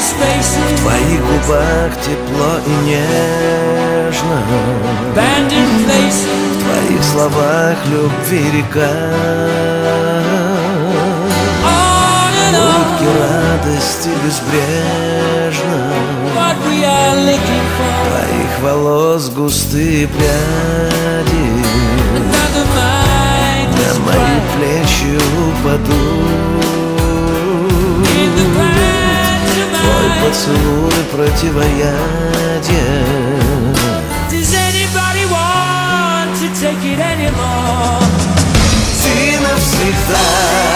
spaces, в твоих губах тепло и нежно, abandoned places, в твоих словах любви река, on and улыбки on. радости безбрежно, What we are looking for, твоих волос густые пряди another mind на is мои bright. плечи упадут. In the branch of Твой mine, поцелуй противоядие. does anybody want to take it anymore? Ты навсегда